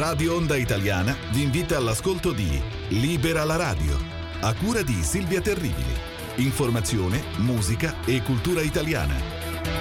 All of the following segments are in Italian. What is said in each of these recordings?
Radio Onda Italiana vi invita all'ascolto di Libera la radio, a cura di Silvia Terribili. Informazione, musica e cultura italiana.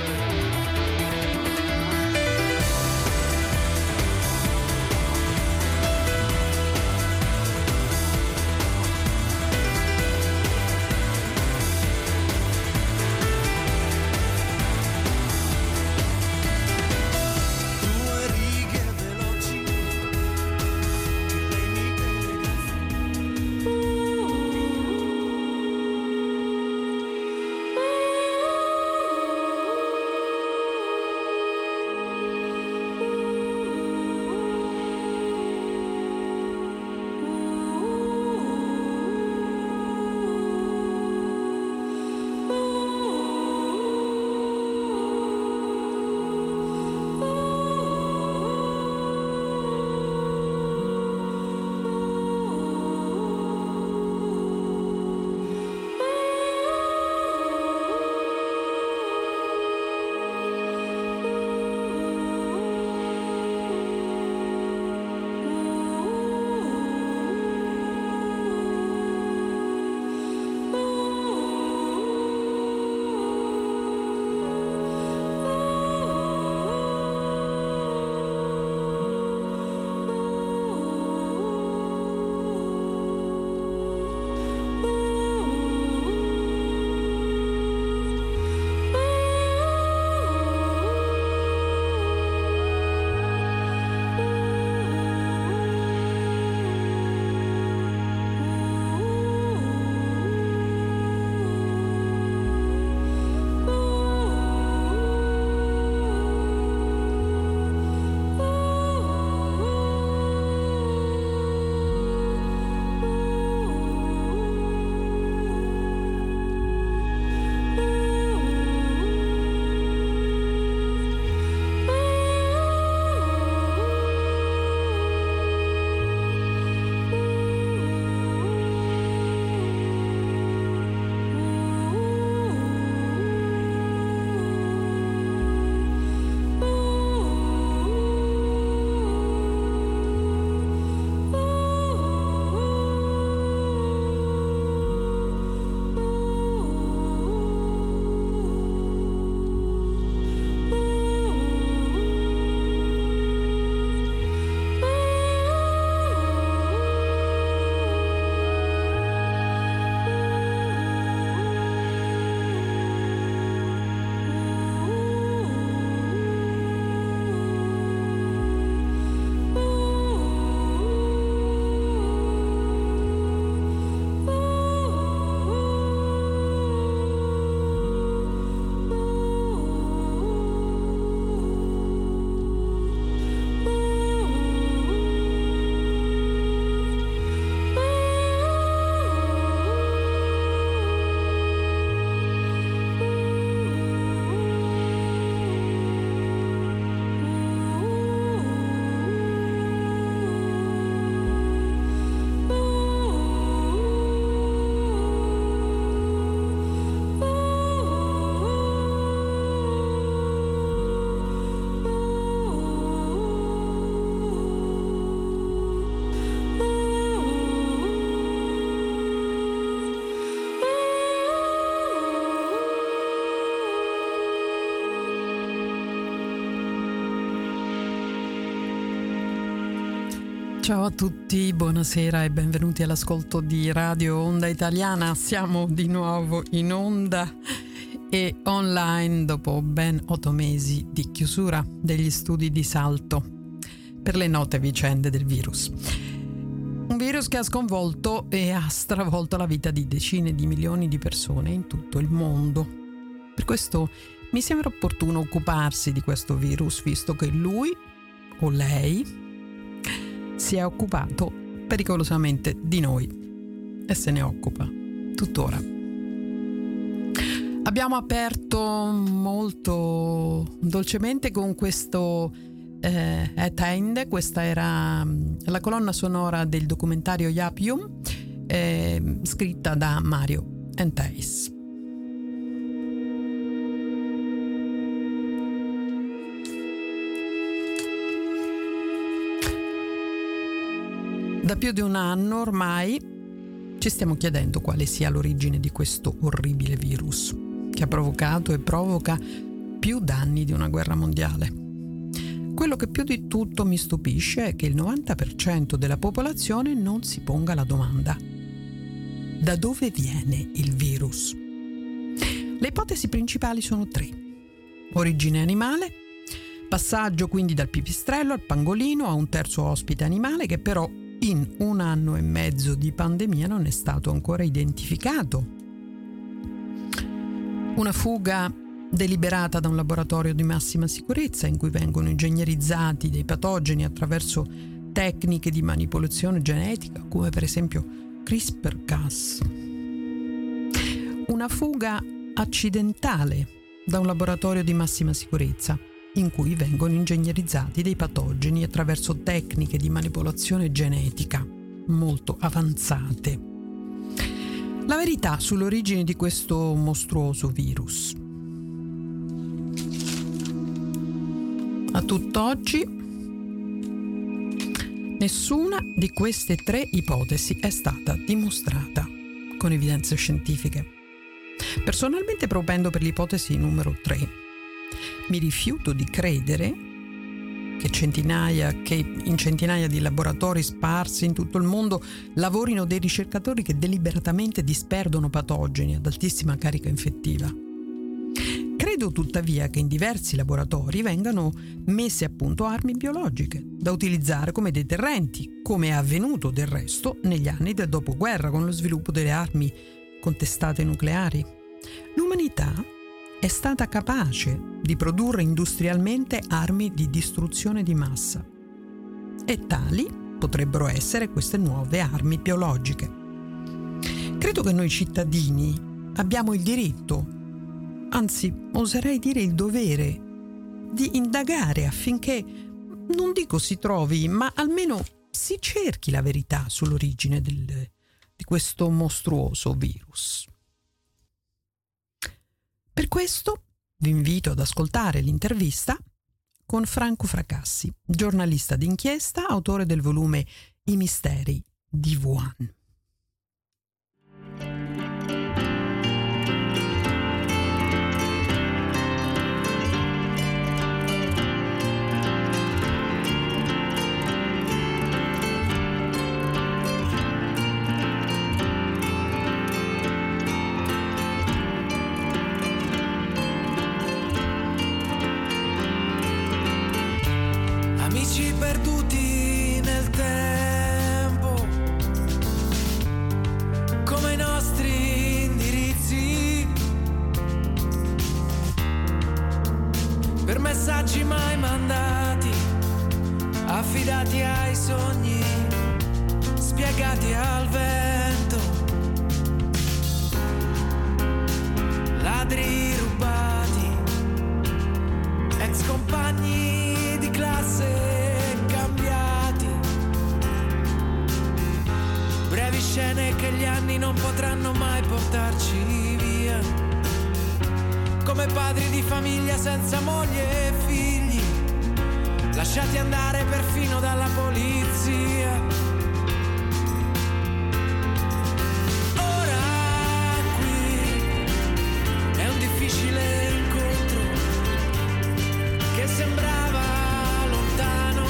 Ciao a tutti, buonasera e benvenuti all'ascolto di Radio Onda Italiana. Siamo di nuovo in onda e online dopo ben 8 mesi di chiusura degli studi di Salto per le note vicende del virus. Un virus che ha sconvolto e ha stravolto la vita di decine di milioni di persone in tutto il mondo. Per questo mi sembra opportuno occuparsi di questo virus, visto che lui o lei si è occupato pericolosamente di noi e se ne occupa tuttora. Abbiamo aperto molto dolcemente con questo Et Einde. Questa era la colonna sonora del documentario Yapium, scritta da Mario Enteis. Da più di un anno ormai ci stiamo chiedendo quale sia l'origine di questo orribile virus che ha provocato e provoca più danni di una guerra mondiale. Quello che più di tutto mi stupisce è che il 90% della popolazione non si ponga la domanda: da dove viene il virus? Le ipotesi principali sono 3. Origine animale, passaggio quindi dal pipistrello al pangolino a un terzo ospite animale che però in 1 anno e mezzo di pandemia non è stato ancora identificato. Una fuga deliberata da un laboratorio di massima sicurezza in cui vengono ingegnerizzati dei patogeni attraverso tecniche di manipolazione genetica come per esempio CRISPR-Cas. Una fuga accidentale da un laboratorio di massima sicurezza in cui vengono ingegnerizzati dei patogeni attraverso tecniche di manipolazione genetica molto avanzate. La verità sull'origine di questo mostruoso virus. A tutt'oggi nessuna di queste 3 ipotesi è stata dimostrata con evidenze scientifiche. Personalmente propendo per l'ipotesi numero 3. Mi rifiuto di credere che in centinaia di laboratori sparsi in tutto il mondo lavorino dei ricercatori che deliberatamente disperdono patogeni ad altissima carica infettiva. Credo tuttavia che in diversi laboratori vengano messe a punto armi biologiche da utilizzare come deterrenti, come è avvenuto del resto negli anni del dopoguerra con lo sviluppo delle armi con testate nucleari. L'umanità è stata capace di produrre industrialmente armi di distruzione di massa e tali potrebbero essere queste nuove armi biologiche. Credo che noi cittadini abbiamo il diritto, anzi oserei dire il dovere, di indagare affinché, non dico si trovi, ma almeno si cerchi la verità sull'origine di questo mostruoso virus. Per questo vi invito ad ascoltare l'intervista con Franco Fracassi, giornalista d'inchiesta, autore del volume I misteri di Wuhan. Amici perduti nel tempo, come i nostri indirizzi, per messaggi mai mandati, affidati ai sogni, spiegati al vento, ladri rubati, ex compagni di classe cambiati, brevi scene che gli anni non potranno mai portarci via, come padri di famiglia senza moglie e figli, lasciati andare perfino dalla polizia. Ora qui è un difficile incontro che sembrava lontano.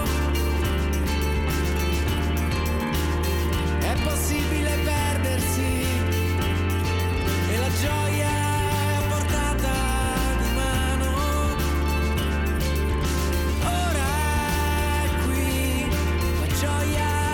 È possibile perdersi e la gioia è a portata di mano. Ora è qui, la gioia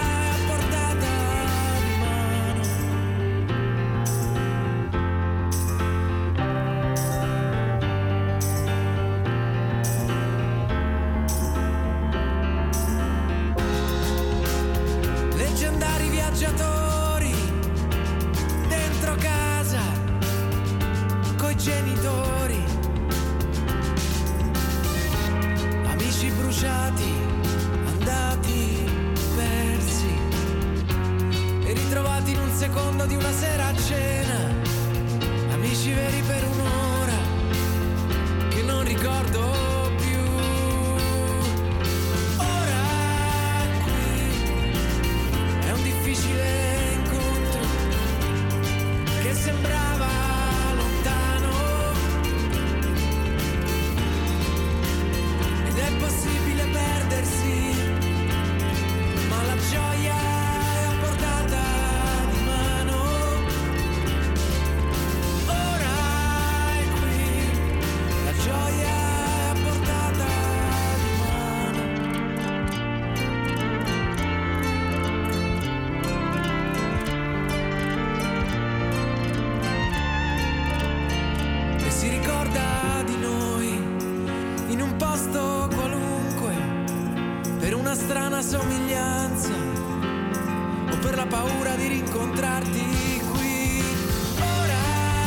sembrava lontano, ed è possibile perdersi, ma la gioia è a portata di mano. Ora è qui, la gioia è a portata di mano. E si ricorda di noi in un posto qualunque, per una strana somiglianza o per la paura di rincontrarti qui. Ora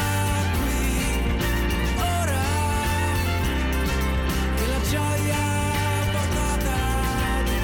che la gioia è portata di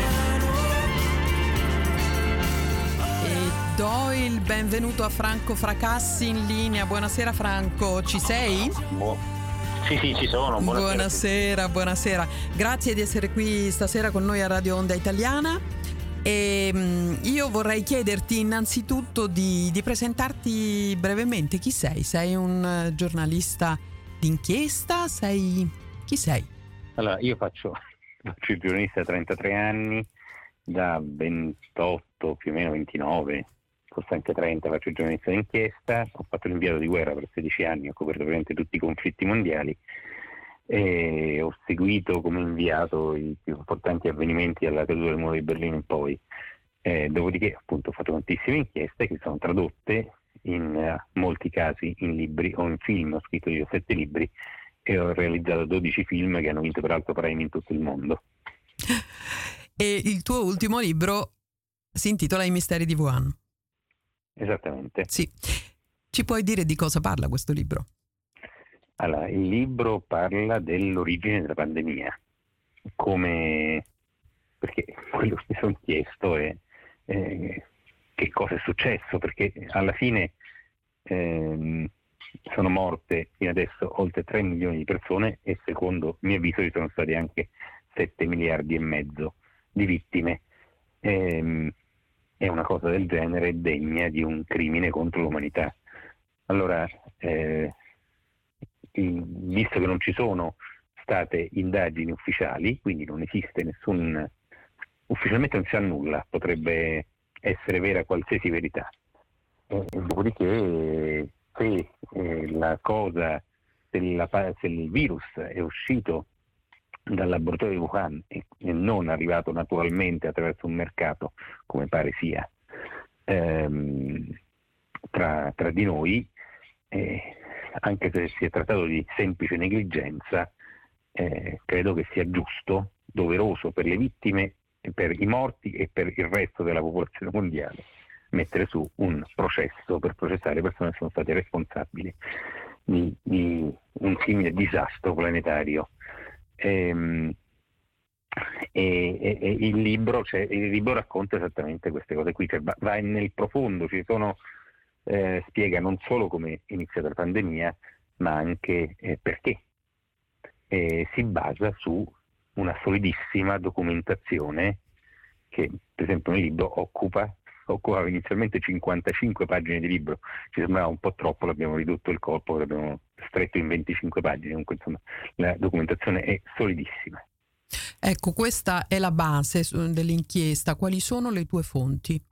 mano. E do il benvenuto a Franco Fracassi in linea. Buonasera Franco, ci sei? Sì, ci sono. Buonasera. Grazie di essere qui stasera con noi a Radio Onda Italiana. E io vorrei chiederti innanzitutto di presentarti brevemente. Chi sei? Sei un giornalista d'inchiesta? Chi sei? Allora, io faccio il giornalista da 33 anni, da 28, più o meno 29, forse anche 30, faccio il giornalista d'inchiesta. Ho fatto l'inviato di guerra per 16 anni, ho coperto praticamente tutti i conflitti mondiali e ho seguito come inviato i più importanti avvenimenti dalla caduta del muro di Berlino in poi. Dopodiché appunto ho fatto tantissime inchieste che sono tradotte in molti casi in libri o in film. Ho scritto 17 libri e ho realizzato 12 film che hanno vinto peraltro premi in tutto il mondo. E il tuo ultimo libro si intitola I misteri di Wuhan. Esattamente. Sì. Ci puoi dire di cosa parla questo libro? Allora, il libro parla dell'origine della pandemia, perché quello che mi sono chiesto è che cosa è successo, perché alla fine sono morte fino adesso oltre 3 milioni di persone e secondo il mio avviso ci sono stati anche 7 miliardi e mezzo di vittime. È una cosa del genere degna di un crimine contro l'umanità. Allora, visto che non ci sono state indagini ufficiali, quindi non esiste ufficialmente non si sa nulla, potrebbe essere vera qualsiasi verità. Dopodiché, se il virus è uscito dal laboratorio di Wuhan e non arrivato naturalmente attraverso un mercato, come pare sia, tra di noi, anche se si è trattato di semplice negligenza, credo che sia giusto, doveroso per le vittime, per i morti e per il resto della popolazione mondiale mettere su un processo per processare le persone che sono state responsabili di un simile disastro planetario. Il libro racconta esattamente queste cose qui, cioè va nel profondo, spiega non solo come è iniziata la pandemia, ma anche perché. Si basa su una solidissima documentazione che, per esempio, nel libro occupava inizialmente 55 pagine di libro. Ci sembrava un po' troppo, l'abbiamo ridotto il corpo, l'abbiamo stretto in 25 pagine. Comunque, insomma, la documentazione è solidissima. Ecco, questa è la base dell'inchiesta. Quali sono le tue fonti?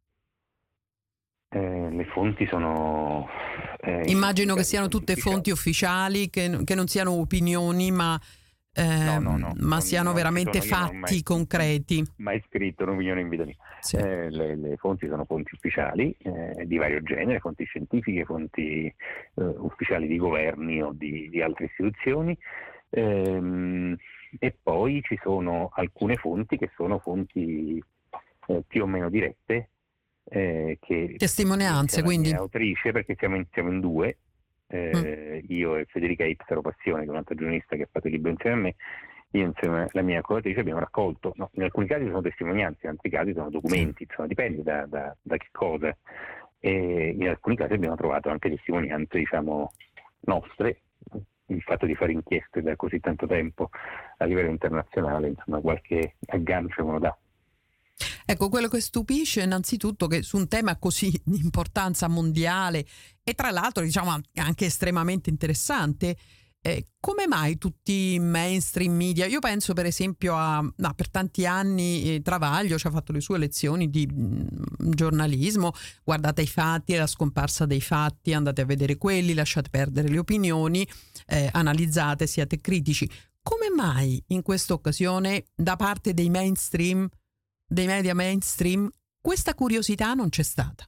Le fonti sono... Immagino che siano tutte fonti ufficiali, che non siano opinioni, ma siano veramente fatti concreti. Mai scritto un'opinione in vita mia. Sì. Le fonti sono fonti ufficiali di vario genere, fonti scientifiche, fonti ufficiali di governi o di altre istituzioni, e poi ci sono alcune fonti che sono fonti più o meno dirette, che testimonianze, quindi autrice, perché siamo in due, io e Federica Ipsaro Passione, che è un'altra giornalista che ha fatto il libro insieme a me. Io insieme alla mia coautrice abbiamo raccolto, in alcuni casi sono testimonianze, in altri casi sono documenti, dipende da che cosa, e in alcuni casi abbiamo trovato anche testimonianze, nostre. Il fatto di fare inchieste da così tanto tempo a livello internazionale, insomma, qualche aggancio me lo dà. Ecco, quello che stupisce innanzitutto che su un tema così di importanza mondiale E tra l'altro, diciamo, anche estremamente interessante. Come mai tutti i mainstream media? Io penso per esempio per tanti anni Travaglio ci ha fatto le sue lezioni di giornalismo, guardate i fatti, la scomparsa dei fatti, andate a vedere quelli, lasciate perdere le opinioni, analizzate, siate critici. Come mai in questa occasione da parte dei mainstream, dei media mainstream, questa curiosità non c'è stata?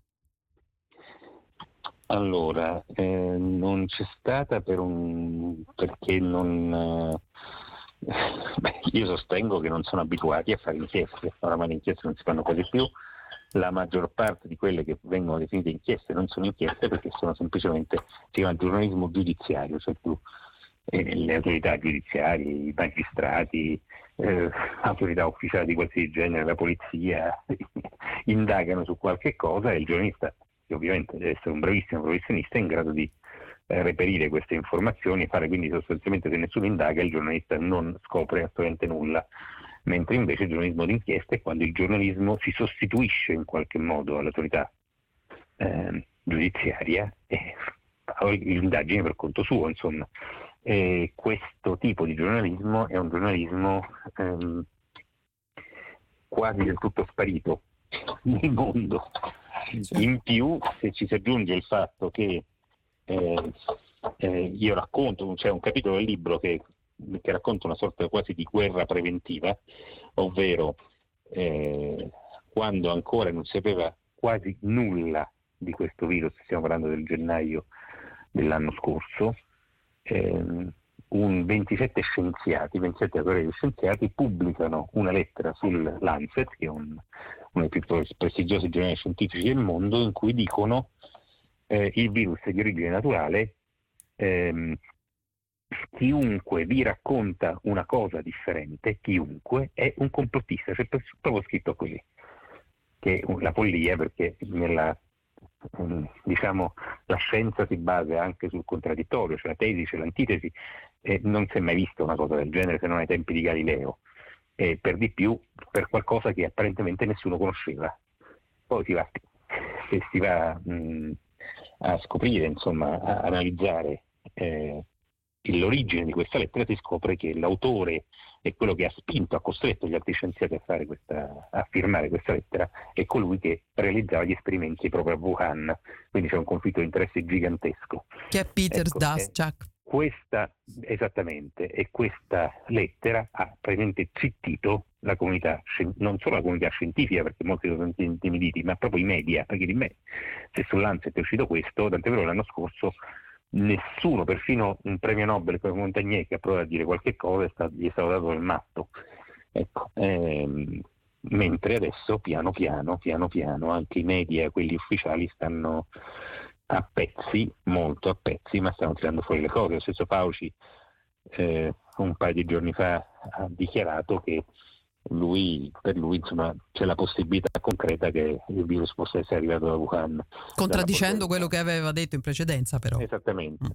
Allora, non c'è stata perché non... io sostengo che non sono abituati a fare inchieste, oramai le inchieste non si fanno quasi più, la maggior parte di quelle che vengono definite inchieste non sono inchieste perché sono semplicemente, si chiama giornalismo giudiziario, cioè le autorità giudiziarie, i magistrati, autorità ufficiali di qualsiasi genere, la polizia, indagano su qualche cosa e il giornalista, che ovviamente deve essere un bravissimo professionista, è in grado di reperire queste informazioni e fare, quindi sostanzialmente se nessuno indaga il giornalista non scopre assolutamente nulla, mentre invece il giornalismo d'inchiesta è quando il giornalismo si sostituisce in qualche modo all'autorità giudiziaria e fa l'indagine per conto suo, insomma. E questo tipo di giornalismo è un giornalismo quasi del tutto sparito nel mondo. In più, se ci si aggiunge il fatto che io racconto, c'è un capitolo del libro che racconta una sorta quasi di guerra preventiva, ovvero quando ancora non si sapeva quasi nulla di questo virus, stiamo parlando del gennaio dell'anno scorso, 27 autori scienziati pubblicano una lettera sul Lancet, che è uno dei più prestigiosi giornali scientifici del mondo, in cui dicono il virus è di origine naturale, chiunque vi racconta una cosa differente, chiunque, è un complottista, c'è proprio scritto così, che è la follia, perché diciamo la scienza si basa anche sul contraddittorio, c'è la tesi, c'è l'antitesi, non si è mai vista una cosa del genere se non ai tempi di Galileo, e per di più per qualcosa che apparentemente nessuno conosceva. Poi se si va a scoprire, insomma, a analizzare l'origine di questa lettera, si scopre che l'autore è quello che ha costretto gli altri scienziati a firmare questa lettera, è colui che realizzava gli esperimenti proprio a Wuhan, quindi c'è un conflitto di interesse gigantesco. Che è Peter Daszak. Esattamente, e questa lettera ha praticamente zittito la comunità, non solo la comunità scientifica, perché molti sono intimiditi, ma proprio i media, perché se sull'Lancet è uscito questo, tant'è vero l'anno scorso nessuno, perfino un premio Nobel come Montagnier, che ha provato a dire qualche cosa, gli è stato dato il matto. Ecco, mentre adesso piano piano anche i media, quelli ufficiali, stanno a pezzi, molto a pezzi, ma stanno tirando fuori le cose. Lo stesso Fauci un paio di giorni fa ha dichiarato che per lui insomma c'è la possibilità concreta che il virus possa essere arrivato da Wuhan, contraddicendo quello che aveva detto in precedenza, però. Esattamente.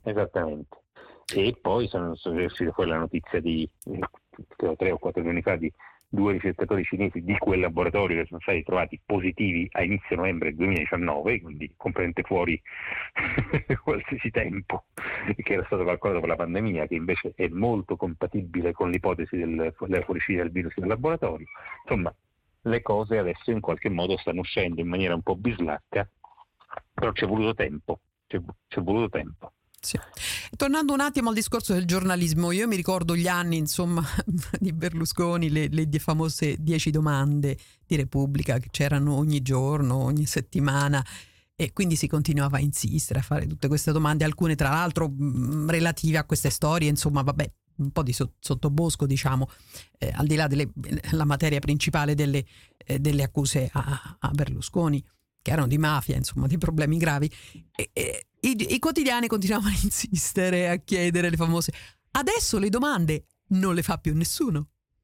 E poi sono uscite fuori la notizia di 3 o 4 giorni fa di 2 ricercatori cinesi di quel laboratorio che sono stati trovati positivi a inizio novembre 2019, quindi completamente fuori qualsiasi tempo, che era stato calcolato per la pandemia, che invece è molto compatibile con l'ipotesi della fuoriuscita del virus del laboratorio. Insomma, le cose adesso in qualche modo stanno uscendo in maniera un po' bislacca, però c'è voluto tempo. Sì. Tornando un attimo al discorso del giornalismo, io mi ricordo gli anni, insomma, di Berlusconi, le famose 10 domande di Repubblica che c'erano ogni giorno, ogni settimana, e quindi si continuava a insistere a fare tutte queste domande, alcune tra l'altro relative a queste storie, insomma, vabbè, un po' di sottobosco, diciamo, al di là della materia principale delle accuse a Berlusconi, che erano di mafia, insomma, di problemi gravi. I quotidiani continuavano a insistere, a chiedere le famose. Adesso le domande non le fa più nessuno.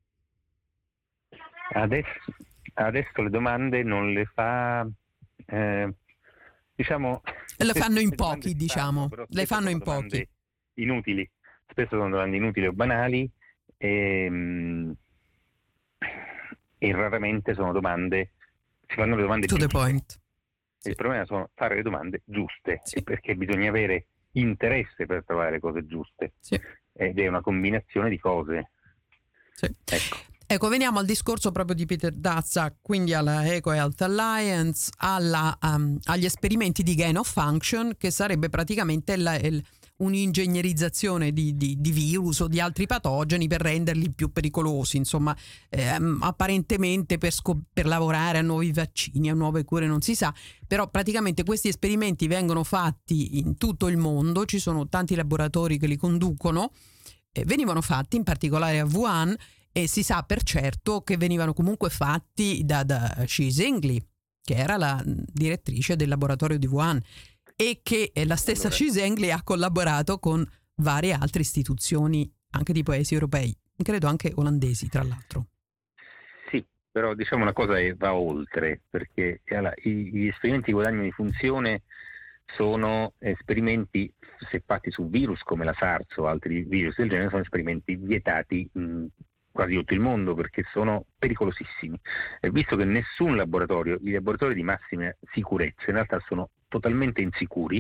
Adesso le domande non le fa, diciamo. Le fanno in pochi, diciamo. Le fanno in pochi. Inutili. Spesso sono domande inutili o banali e raramente sono domande. Si fanno le domande to the point. Il problema sono fare le domande giuste, Sì. perché bisogna avere interesse per trovare le cose giuste, Sì. ed è una combinazione di cose. Sì. Ecco, veniamo al discorso proprio di Peter Daszak, quindi alla Eco Health Alliance, agli esperimenti di gain of function, che sarebbe praticamente un'ingegnerizzazione di virus o di altri patogeni per renderli più pericolosi, insomma, apparentemente per lavorare a nuovi vaccini, a nuove cure, non si sa, però praticamente questi esperimenti vengono fatti in tutto il mondo, ci sono tanti laboratori che li conducono, venivano fatti in particolare a Wuhan, e si sa per certo che venivano comunque fatti da Xi Zhengli, che era la direttrice del laboratorio di Wuhan, e che la stessa Xi Zhengli ha collaborato con varie altre istituzioni anche di paesi europei, credo anche olandesi tra l'altro. Sì, però diciamo una cosa che va oltre, perché gli esperimenti di guadagno di funzione sono esperimenti, se fatti su virus come la SARS o altri virus del genere, sono esperimenti vietati in quasi tutto il mondo perché sono pericolosissimi. E visto che nessun laboratorio, i laboratori di massima sicurezza in realtà sono totalmente insicuri,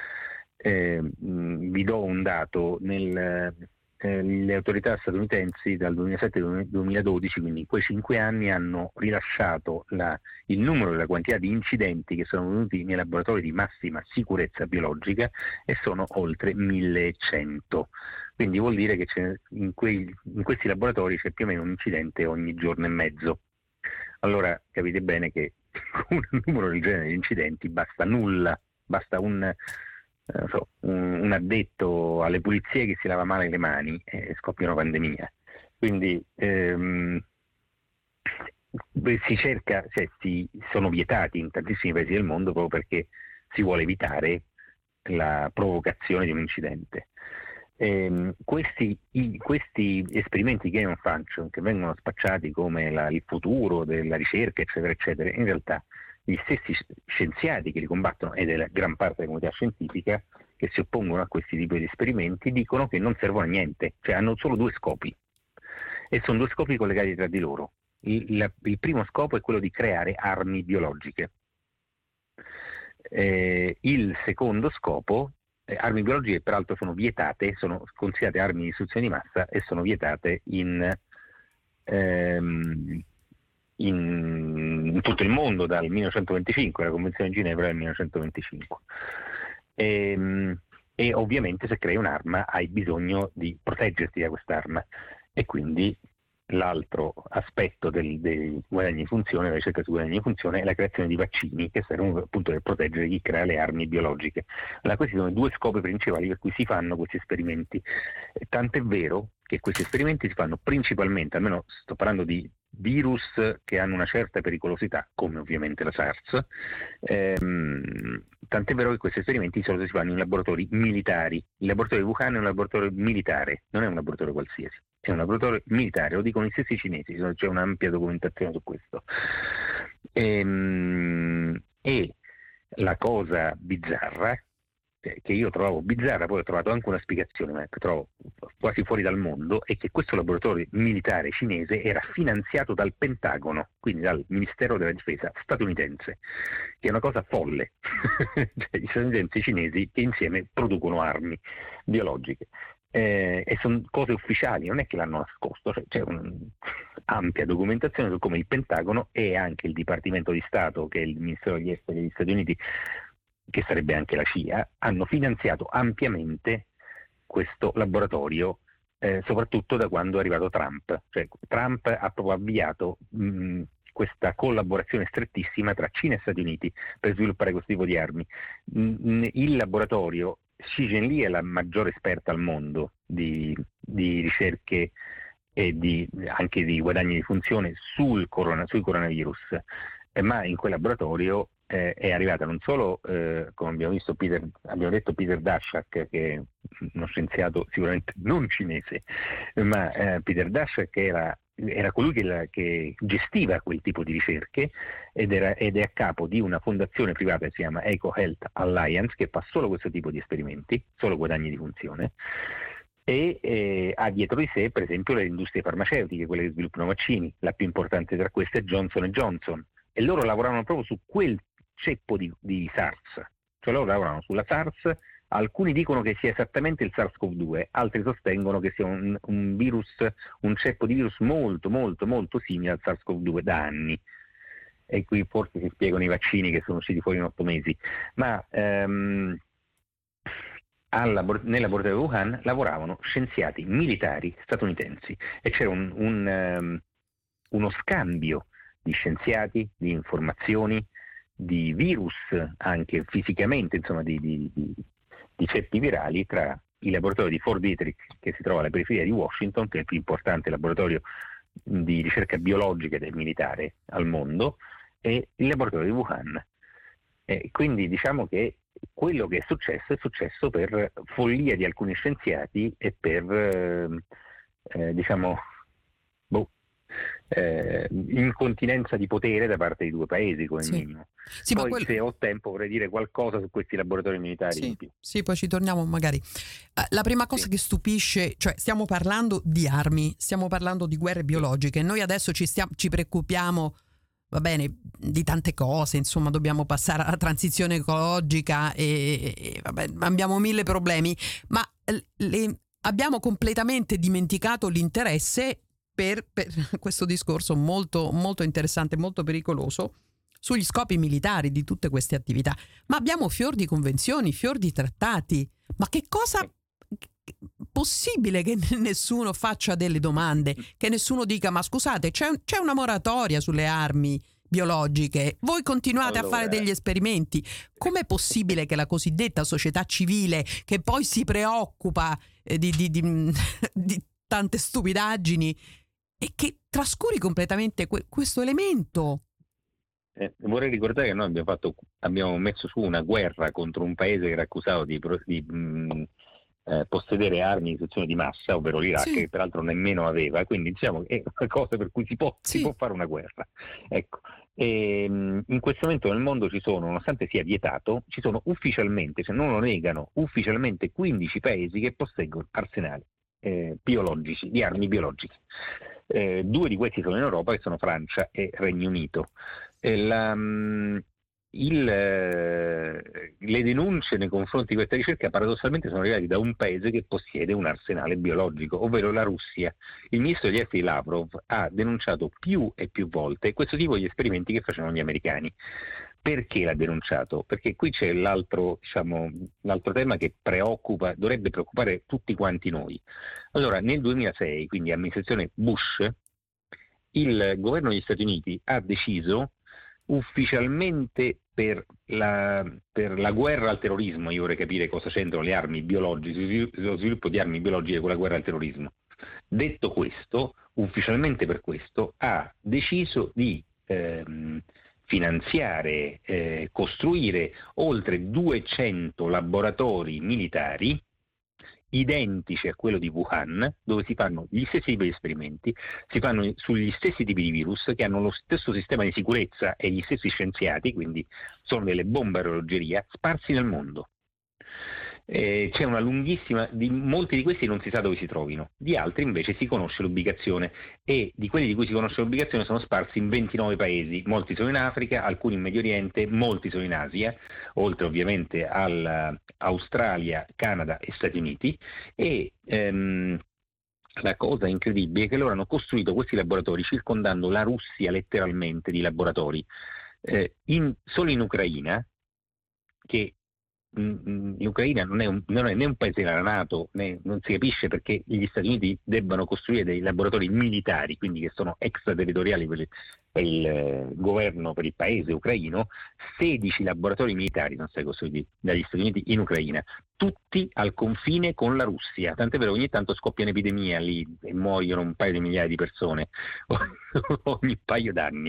vi do un dato, le autorità statunitensi dal 2007 al 2012, quindi in quei 5 anni, hanno rilasciato il numero e la quantità di incidenti che sono venuti nei laboratori di massima sicurezza biologica, e sono oltre 1100. Quindi vuol dire che in questi laboratori c'è più o meno un incidente ogni giorno e mezzo. Allora capite bene che con un numero del genere di incidenti basta nulla, basta un addetto alle pulizie che si lava male le mani e scoppia una pandemia. Quindi si cerca, sono vietati in tantissimi paesi del mondo proprio perché si vuole evitare la provocazione di un incidente. Questi esperimenti gain of function, che vengono spacciati come il futuro della ricerca, eccetera, eccetera, in realtà gli stessi scienziati che li combattono, ed è la gran parte della comunità scientifica che si oppongono a questi tipi di esperimenti, dicono che non servono a niente, cioè hanno solo 2 scopi, e sono 2 scopi collegati tra di loro. Il primo scopo è quello di creare armi biologiche. Il secondo scopo, armi biologiche peraltro sono vietate, sono considerate armi di distruzione di massa e sono vietate in tutto il mondo dal 1925, la Convenzione di Ginevra del 1925. E ovviamente se crei un'arma hai bisogno di proteggerti da quest'arma, e quindi l'altro aspetto dei guadagni di funzione, la ricerca su guadagni di funzione, è la creazione di vaccini che servono appunto per proteggere chi crea le armi biologiche. Allora, questi sono i 2 scopi principali per cui si fanno questi esperimenti. Tant'è vero che questi esperimenti si fanno principalmente, almeno sto parlando di virus che hanno una certa pericolosità, come ovviamente la SARS, tant'è vero che questi esperimenti di solito si fanno in laboratori militari. Il laboratorio di Wuhan è un laboratorio militare, non è un laboratorio qualsiasi, è un laboratorio militare, lo dicono gli stessi cinesi, c'è un'ampia documentazione su questo. E la cosa bizzarra, che io trovavo bizzarra, poi ho trovato anche una spiegazione, ma che trovo quasi fuori dal mondo, è che questo laboratorio militare cinese era finanziato dal Pentagono, quindi dal Ministero della Difesa statunitense, che è una cosa folle. Cioè, gli statunitensi e i cinesi che insieme producono armi biologiche. E sono cose ufficiali, non è che l'hanno nascosto, c'è un'ampia documentazione su come il Pentagono e anche il Dipartimento di Stato, che è il Ministero degli Esteri degli Stati Uniti, che sarebbe anche la CIA, hanno finanziato ampiamente questo laboratorio, soprattutto da quando è arrivato Trump. Cioè, Trump ha proprio avviato questa collaborazione strettissima tra Cina e Stati Uniti per sviluppare questo tipo di armi. Il laboratorio, Xi Zhengli è la maggiore esperta al mondo di ricerche e anche di guadagni di funzione sui coronavirus, ma in quel laboratorio è arrivata non solo, come abbiamo detto Peter Daszak, che è uno scienziato sicuramente non cinese, ma Peter Daszak era colui che gestiva quel tipo di ricerche ed è a capo di una fondazione privata che si chiama Eco Health Alliance, che fa solo questo tipo di esperimenti, solo guadagni di funzione, e ha dietro di sé per esempio le industrie farmaceutiche, quelle che sviluppano vaccini. La più importante tra queste è Johnson & Johnson, e loro lavoravano proprio su quel ceppo di SARS, cioè loro lavorano sulla SARS. Alcuni dicono che sia esattamente il SARS-CoV-2, altri sostengono che sia un virus, un ceppo di virus molto molto molto simile al SARS-CoV-2 da anni. E qui forse si spiegano i vaccini che sono usciti fuori in 8 mesi. Ma nel laboratorio di Wuhan lavoravano scienziati militari statunitensi e c'era uno scambio di scienziati, di informazioni, di virus anche fisicamente, insomma di ceppi virali tra i laboratori di Fort Detrick, che si trova alla periferia di Washington, che è il più importante laboratorio di ricerca biologica del militare al mondo, e il laboratorio di Wuhan. Quindi diciamo che quello che è successo per follia di alcuni scienziati e per incontinenza di potere da parte di due paesi come minimo. Sì, poi se ho tempo vorrei dire qualcosa su questi laboratori militari in più. Sì, poi ci torniamo magari. La prima cosa che stupisce, cioè stiamo parlando di armi, stiamo parlando di guerre biologiche, noi adesso ci preoccupiamo, va bene, di tante cose, insomma dobbiamo passare alla transizione ecologica e vabbè, abbiamo mille problemi, ma abbiamo completamente dimenticato l'interesse per questo discorso molto, molto interessante, molto pericoloso sugli scopi militari di tutte queste attività. Ma abbiamo fior di convenzioni, fior di trattati. Ma che cosa possibile che nessuno faccia delle domande, che nessuno dica ma scusate, c'è una moratoria sulle armi biologiche, voi continuate a fare degli esperimenti, com'è possibile che la cosiddetta società civile, che poi si preoccupa di tante stupidaggini, e che trascuri completamente questo elemento? Vorrei ricordare che noi abbiamo messo su una guerra contro un paese che era accusato di possedere armi di distruzione di massa, ovvero l'Iraq, che peraltro nemmeno aveva, quindi diciamo che è una cosa per cui si può fare una guerra. Ecco. E in questo momento nel mondo ci sono, nonostante sia vietato, ci sono ufficialmente, se non lo negano, ufficialmente 15 paesi che posseggono arsenali biologici, di armi biologiche. 2 di questi sono in Europa, che sono Francia e Regno Unito. Le denunce nei confronti di questa ricerca paradossalmente sono arrivate da un paese che possiede un arsenale biologico, ovvero la Russia. Il ministro degli esteri Lavrov ha denunciato più e più volte questo tipo di esperimenti che facevano gli americani. Perché l'ha denunciato? Perché qui c'è l'altro tema che dovrebbe preoccupare tutti quanti noi. Allora, nel 2006, quindi amministrazione Bush, il governo degli Stati Uniti ha deciso ufficialmente per la guerra al terrorismo, io vorrei capire cosa c'entrano le armi biologiche, lo sviluppo di armi biologiche con la guerra al terrorismo. Detto questo, ufficialmente per questo, ha deciso di finanziare, costruire oltre 200 laboratori militari identici a quello di Wuhan, dove si fanno gli stessi tipi di esperimenti, si fanno sugli stessi tipi di virus, che hanno lo stesso sistema di sicurezza e gli stessi scienziati, quindi sono delle bombe a orologeria sparsi nel mondo. C'è una lunghissima, di molti di questi non si sa dove si trovino, di altri invece si conosce l'ubicazione, e di quelli di cui si conosce l'ubicazione sono sparsi in 29 paesi, molti sono in Africa, alcuni in Medio Oriente, molti sono in Asia, oltre ovviamente all'Australia, Canada e Stati Uniti, e la cosa incredibile è che loro hanno costruito questi laboratori circondando la Russia letteralmente di laboratori, solo in Ucraina, che l'Ucraina non è né un paese della NATO, non si capisce perché gli Stati Uniti debbano costruire dei laboratori militari, quindi che sono extraterritoriali per il governo, per il paese ucraino. 16 laboratori militari sono stati costruiti dagli Stati Uniti in Ucraina, tutti al confine con la Russia, tant'è vero che ogni tanto scoppia un'epidemia lì e muoiono un paio di migliaia di persone ogni paio d'anni.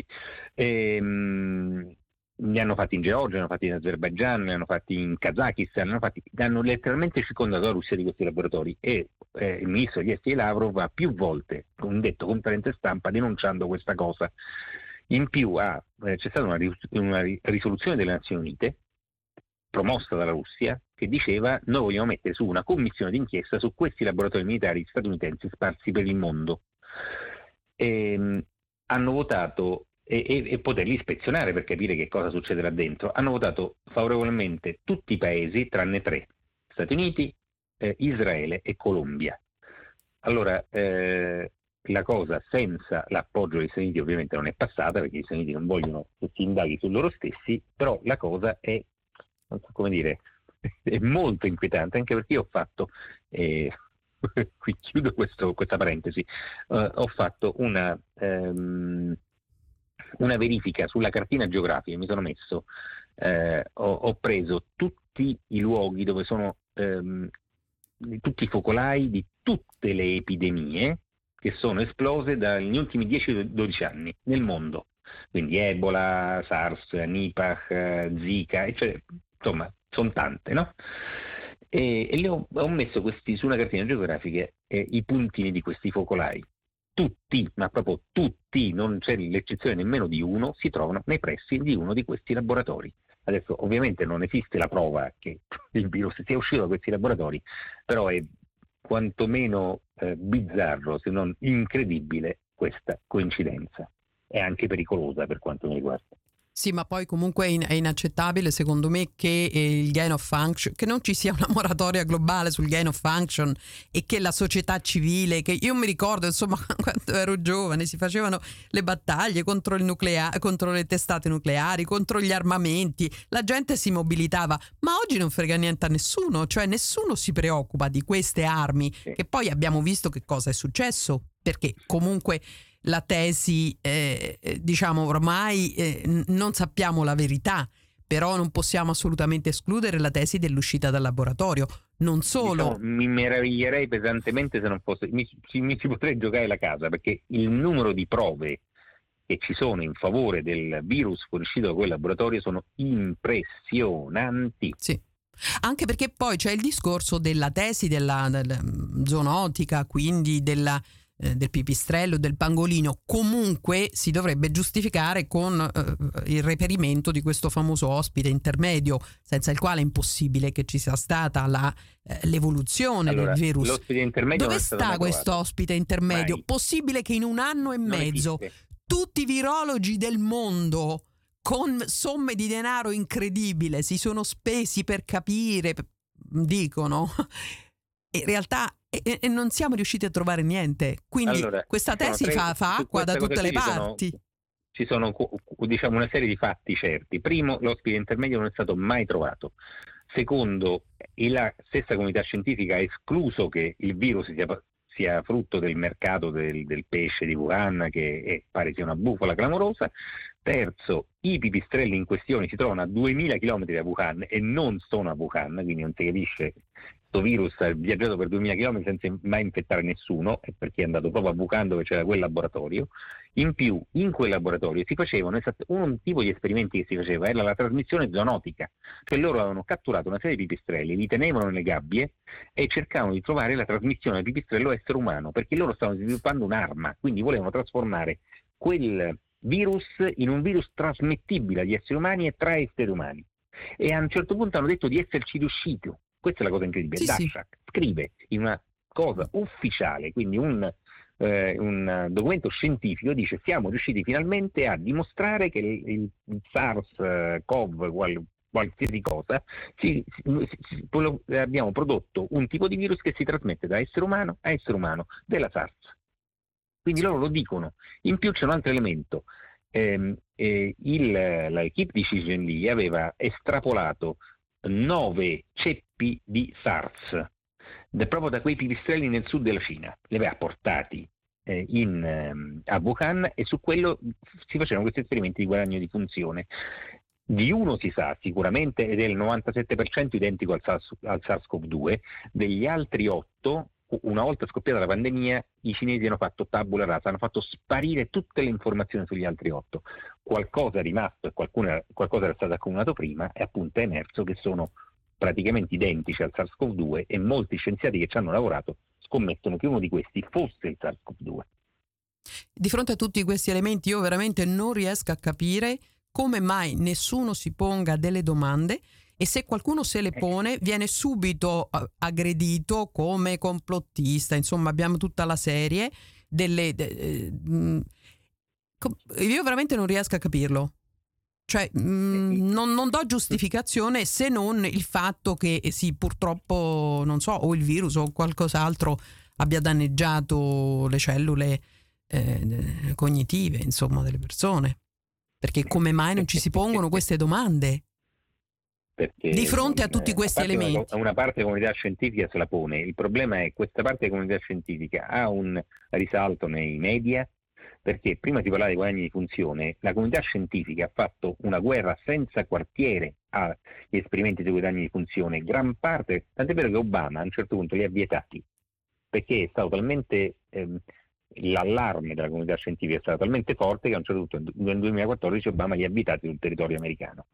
Li hanno fatti in Georgia, li hanno fatti in Azerbaigian, li hanno fatti in Kazakistan, hanno letteralmente circondato la Russia di questi laboratori, e il ministro degli esteri Lavrov ha più volte detto conferenze stampa denunciando questa cosa. In più c'è stata una risoluzione delle Nazioni Unite promossa dalla Russia che diceva: noi vogliamo mettere su una commissione d'inchiesta su questi laboratori militari statunitensi sparsi per il mondo. Hanno votato e poterli ispezionare per capire che cosa succede là dentro. Hanno votato favorevolmente tutti i paesi tranne 3: Stati Uniti, Israele e Colombia. Allora, la cosa senza l'appoggio degli Stati Uniti ovviamente non è passata, perché gli Stati Uniti non vogliono che si indaghi su loro stessi, però la cosa è, non so come dire, è molto inquietante, anche perché io ho fatto, qui chiudo questa parentesi, ho fatto una verifica sulla cartina geografica, mi sono messo, ho preso tutti i luoghi dove sono tutti i focolai di tutte le epidemie che sono esplose negli ultimi 10-12 anni nel mondo, quindi Ebola, SARS, Nipah, Zika, cioè, insomma, sono tante, no? E ho messo questi su una cartina geografica i puntini di questi focolai. Tutti, ma proprio tutti, non c'è l'eccezione nemmeno di uno, si trovano nei pressi di uno di questi laboratori. Adesso ovviamente non esiste la prova che il virus sia uscito da questi laboratori, però è quantomeno bizzarro, se non incredibile, questa coincidenza. È anche pericolosa per quanto mi riguarda. Sì, ma poi comunque è inaccettabile secondo me che il gain of function, che non ci sia una moratoria globale sul gain of function e che la società civile, che io mi ricordo insomma quando ero giovane si facevano le battaglie contro il nucleare, contro le testate nucleari, contro gli armamenti, la gente si mobilitava, ma oggi non frega niente a nessuno, cioè nessuno si preoccupa di queste armi, che poi abbiamo visto che cosa è successo, perché comunque la tesi, diciamo ormai non sappiamo la verità, però non possiamo assolutamente escludere la tesi dell'uscita dal laboratorio. Non solo. Diciamo, mi meraviglierei pesantemente se non fosse, mi ci potrei giocare la casa, perché il numero di prove che ci sono in favore del virus fuoriuscito da quel laboratorio sono impressionanti. Sì. Anche perché poi c'è il discorso della tesi della zoonotica, quindi del pipistrello, del pangolino. Comunque si dovrebbe giustificare con il reperimento di questo famoso ospite intermedio, senza il quale è impossibile che ci sia stata l'evoluzione del virus. L'ospite intermedio dove sta questo ospite intermedio? Mai. Possibile che in un anno e mezzo tutti i virologi del mondo con somme di denaro incredibile si sono spesi per capire, dicono, in realtà e non siamo riusciti a trovare niente, quindi allora, questa tesi fa acqua da tutte le parti. Ci sono diciamo una serie di fatti certi. Primo, l'ospite intermedio non è stato mai trovato. Secondo, la stessa comunità scientifica ha escluso che il virus sia frutto del mercato del pesce di Wuhan, che pare sia una bufala clamorosa. Terzo, i pipistrelli in questione si trovano a 2000 km da Wuhan e non sono a Wuhan, quindi non si capisce. Questo virus ha viaggiato per 2000 km senza mai infettare nessuno, e perché è andato proprio a Wuhan dove c'era quel laboratorio. In più, in quel laboratorio si facevano un tipo di esperimenti che si faceva, era la trasmissione zoonotica, cioè loro avevano catturato una serie di pipistrelli, li tenevano nelle gabbie e cercavano di trovare la trasmissione del pipistrello essere umano, perché loro stavano sviluppando un'arma, quindi volevano trasformare quel virus in un virus trasmettibile agli esseri umani e tra esseri umani. E a un certo punto hanno detto di esserci riusciti. Questa è la cosa incredibile. Sì, Daszak scrive in una cosa ufficiale, quindi un documento scientifico, dice: siamo riusciti finalmente a dimostrare che il SARS-CoV, qualsiasi cosa, abbiamo prodotto un tipo di virus che si trasmette da essere umano a essere umano, della SARS. Quindi loro lo dicono. In più c'è un altro elemento. L'equipe di Xi Jinping aveva estrapolato 9 ceppi di SARS proprio da quei pipistrelli nel sud della Cina, li aveva portati a Wuhan, e su quello si facevano questi esperimenti di guadagno di funzione. Di uno si sa sicuramente, ed è il 97% identico al SARS-CoV-2, degli altri 8, una volta scoppiata la pandemia, i cinesi hanno fatto tabula rasa, hanno fatto sparire tutte le informazioni sugli altri 8. Qualcosa è rimasto e qualcosa era stato accumulato prima, e appunto è emerso che sono praticamente identici al SARS-CoV-2, e molti scienziati che ci hanno lavorato scommettono che uno di questi fosse il SARS-CoV-2. Di fronte a tutti questi elementi io veramente non riesco a capire come mai nessuno si ponga delle domande, e se qualcuno se le pone viene subito aggredito come complottista. Insomma, abbiamo tutta la serie Io veramente non riesco a capirlo. Cioè non do giustificazione se non il fatto che sì, purtroppo, non so, o il virus o qualcos'altro abbia danneggiato le cellule cognitive, insomma, delle persone. Perché come mai non ci si pongono queste domande? Perché Di fronte a tutti questi elementi. Una parte della comunità scientifica se la pone. Il problema è che questa parte della comunità scientifica ha un risalto nei media, perché prima si parlava di guadagni di funzione, la comunità scientifica ha fatto una guerra senza quartiere agli esperimenti di guadagni di funzione, gran parte, tant'è vero che Obama a un certo punto li ha vietati, perché è stato talmente l'allarme della comunità scientifica è stato talmente forte che a un certo punto nel 2014 Obama li ha vietati sul territorio americano,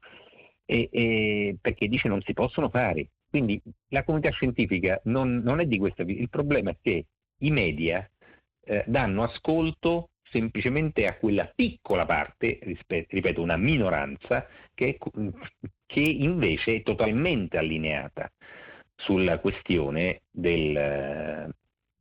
perché dice non si possono fare. Quindi la comunità scientifica non è di questa. Il problema è che i media danno ascolto semplicemente a quella piccola parte, ripeto, una minoranza, che invece è totalmente allineata sulla questione della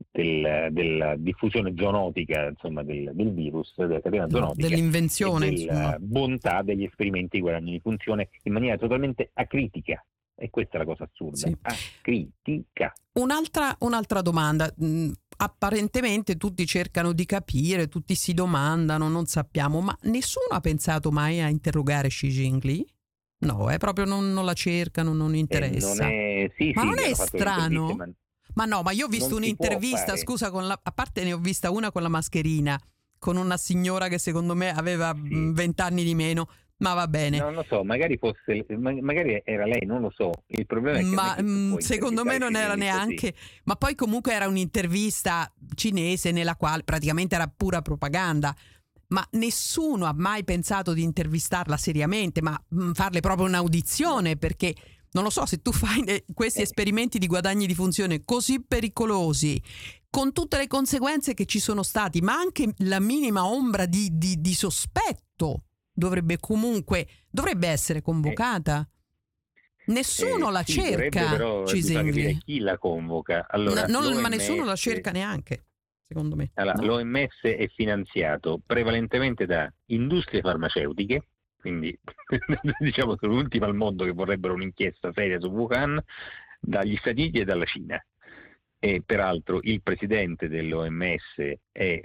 diffusione zoonotica, insomma, del virus, della catena zoonotica, dell'invenzione, e della bontà degli esperimenti di guadagni di funzione in maniera totalmente acritica. E questa è la cosa assurda, sì. Acritica. Un'altra domanda. Apparentemente tutti cercano di capire, tutti si domandano, non sappiamo, ma nessuno ha pensato mai a interrogare Xi Jinping? No, proprio non la cercano, non interessa. Ma non è strano? Ma no, ma io ho visto un'intervista, scusa, a parte ne ho vista una con la mascherina, con una signora che secondo me aveva 20 anni di meno. Ma va bene. Non lo so, magari era lei, non lo so. Il problema è che secondo me non era neanche. Così. Ma poi comunque era un'intervista cinese nella quale praticamente era pura propaganda. Ma nessuno ha mai pensato di intervistarla seriamente, ma farle proprio un'audizione, perché non lo so, se tu fai questi esperimenti di guadagni di funzione così pericolosi, con tutte le conseguenze che ci sono stati, ma anche la minima ombra di sospetto dovrebbe essere convocata. Nessuno la cerca. Però chi la convoca? Allora, ma nessuno la cerca neanche, secondo me. Allora, no? L'OMS è finanziato prevalentemente da industrie farmaceutiche, quindi diciamo sono l'ultima al mondo che vorrebbero un'inchiesta seria su Wuhan, dagli Stati Uniti e dalla Cina. E peraltro il presidente dell'OMS è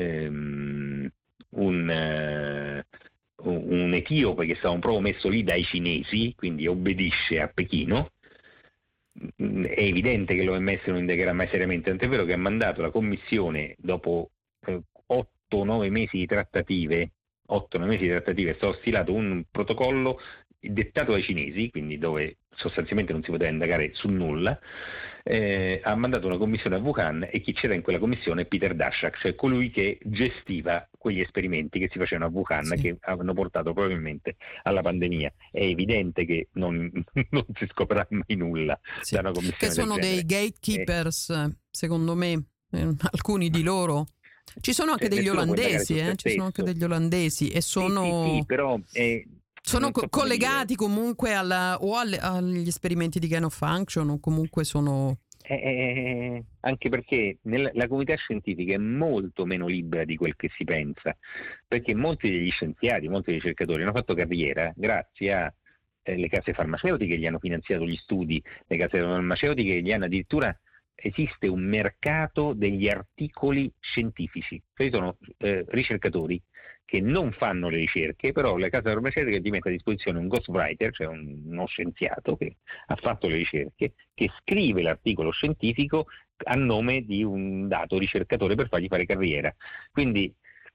un etiope che è stato proprio messo lì dai cinesi, quindi obbedisce a Pechino. È evidente che l'OMS non indagherà mai seriamente, tant'è vero che ha mandato la commissione dopo 8-9 mesi di trattative, è stato stilato un protocollo dettato dai cinesi, quindi dove sostanzialmente non si poteva indagare su nulla. Ha mandato una commissione a Wuhan e chi c'era in quella commissione è Peter Daszak, cioè colui che gestiva quegli esperimenti che si facevano a Wuhan, che hanno portato probabilmente alla pandemia. È evidente che non si scoprirà mai nulla da una commissione che sono dei gatekeepers, secondo me, alcuni di loro. Ci sono anche degli olandesi, e sono... Sì, però... sono collegati comunque agli esperimenti di gain of function, o comunque sono... Anche perché la comunità scientifica è molto meno libera di quel che si pensa, perché molti degli scienziati, molti dei ricercatori hanno fatto carriera grazie alle case farmaceutiche che gli hanno finanziato gli studi, le case farmaceutiche che gli hanno addirittura... Esiste un mercato degli articoli scientifici, cioè sono ricercatori che non fanno le ricerche, però la casa farmaceutica ti mette a disposizione un ghostwriter, cioè uno scienziato che ha fatto le ricerche, che scrive l'articolo scientifico a nome di un dato ricercatore per fargli fare carriera. Quindi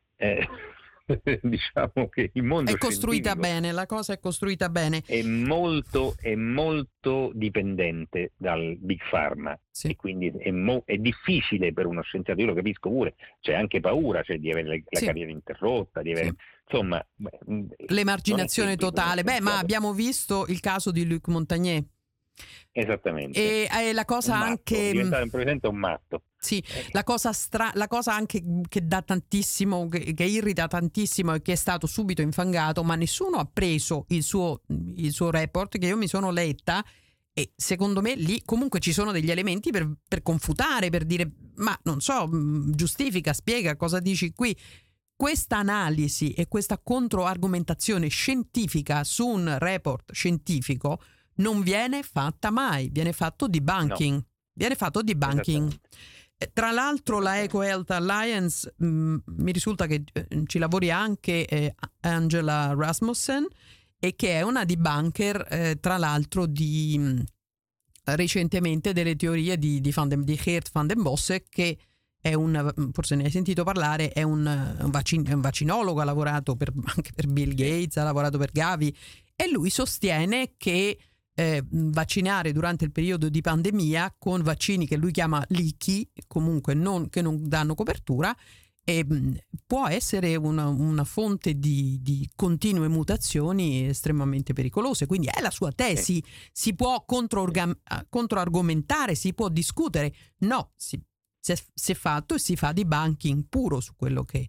diciamo che il mondo è costruita bene, la cosa è costruita bene. È molto dipendente dal Big Pharma, e quindi è difficile per uno scienziato, io lo capisco pure, c'è anche paura, cioè, di avere la carriera interrotta, di avere insomma l'emarginazione totale. Ma abbiamo visto il caso di Luc Montagnier. Esattamente. E la cosa anche è diventato improvvisamente un matto. Sì, la cosa anche che dà tantissimo, che irrita tantissimo, e che è stato subito infangato, ma nessuno ha preso il suo report, che io mi sono letta, e secondo me lì comunque ci sono degli elementi per confutare, per dire, ma non so, giustifica, spiega cosa dici qui. questa analisi e questa controargomentazione scientifica su un report scientifico non viene fatta mai, viene fatto debunking. No. Viene fatto debunking. Tra l'altro la EcoHealth Alliance mi risulta che ci lavori anche Angela Rasmussen, e che è una debunker tra l'altro di recentemente delle teorie di Geert van den Bossche, che è forse ne hai sentito parlare, è un vaccinologo, ha lavorato anche per Bill Gates, ha lavorato per Gavi, e lui sostiene che vaccinare durante il periodo di pandemia con vaccini che lui chiama leaky, comunque che non danno copertura, può essere una fonte di continue mutazioni estremamente pericolose. Quindi è la sua tesi, si può controargomentare, si può discutere. No, si è fatto e si fa debunking puro su quello che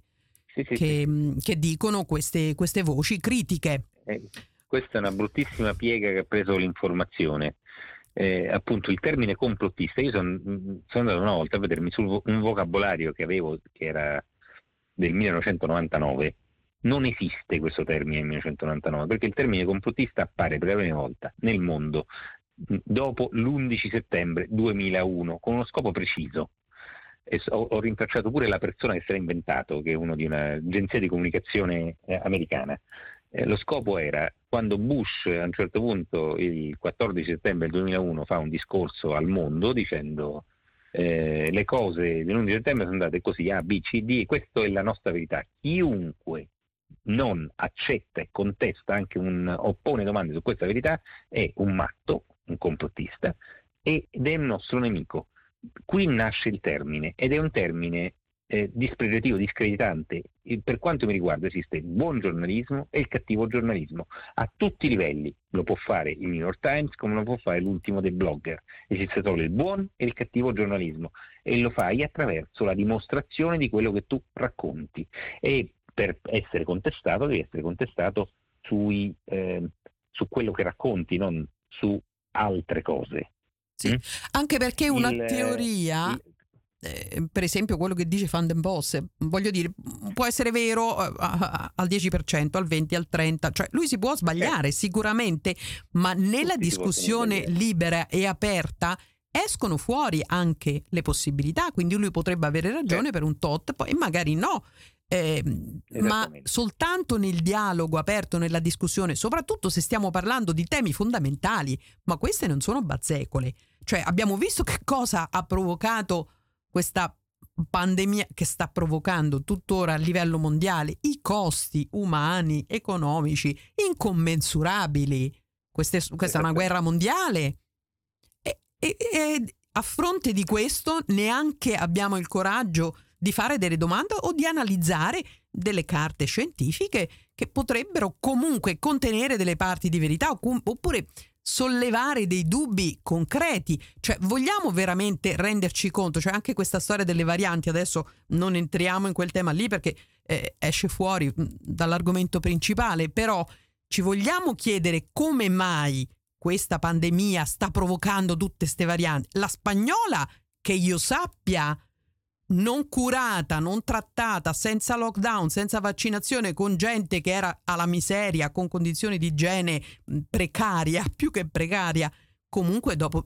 dicono queste voci critiche. Questa è una bruttissima piega che ha preso l'informazione. Appunto il termine complottista, io sono andato una volta a vedermi su un vocabolario che avevo, che era del 1999. Non esiste questo termine nel 1999, perché il termine complottista appare per la prima volta nel mondo dopo l'11 settembre 2001 con uno scopo preciso. E ho rintracciato pure la persona che se l'ha inventato, che è uno di un'agenzia di comunicazione americana. Lo scopo era, quando Bush a un certo punto il 14 settembre del 2001 fa un discorso al mondo dicendo le cose dell'11 settembre sono andate così, A, B, C, D, questa è la nostra verità. Chiunque non accetta e contesta, anche oppone domande su questa verità, è un matto, un complottista, ed è un nostro nemico. Qui nasce il termine, ed è un termine dispregiativo, discreditante. Per quanto mi riguarda esiste il buon giornalismo e il cattivo giornalismo a tutti i livelli. Lo può fare il New York Times come lo può fare l'ultimo dei blogger. Esiste solo il buon e il cattivo giornalismo, e lo fai attraverso la dimostrazione di quello che tu racconti, e per essere contestato devi essere contestato su quello che racconti, non su altre cose. Sì, anche perché una teoria, per esempio quello che dice Van den Bossche, voglio dire, può essere vero al 10%, al 20%, al 30%, cioè lui si può sbagliare sicuramente, ma nella discussione libera e aperta escono fuori anche le possibilità, quindi lui potrebbe avere ragione per un tot, poi magari no. Ma soltanto nel dialogo aperto, nella discussione, soprattutto se stiamo parlando di temi fondamentali, ma queste non sono bazzecole. Cioè abbiamo visto che cosa ha provocato questa pandemia, che sta provocando tuttora a livello mondiale, i costi umani, economici, incommensurabili. Questa è una guerra mondiale. E a fronte di questo neanche abbiamo il coraggio di fare delle domande o di analizzare delle carte scientifiche che potrebbero comunque contenere delle parti di verità, oppure sollevare dei dubbi concreti. Cioè vogliamo veramente renderci conto, cioè anche questa storia delle varianti, adesso non entriamo in quel tema lì perché esce fuori dall'argomento principale, però ci vogliamo chiedere come mai questa pandemia sta provocando tutte ste varianti. La spagnola, che io sappia, non curata, non trattata, senza lockdown, senza vaccinazione, con gente che era alla miseria, con condizioni di igiene precaria, più che precaria, comunque dopo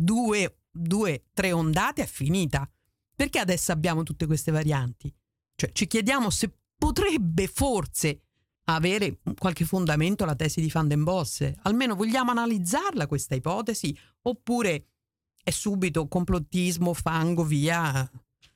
2-3 ondate è finita. Perché adesso abbiamo tutte queste varianti? Cioè ci chiediamo se potrebbe forse avere qualche fondamento la tesi di Van den Bossche. Almeno vogliamo analizzarla questa ipotesi, oppure è subito complottismo, fango, via,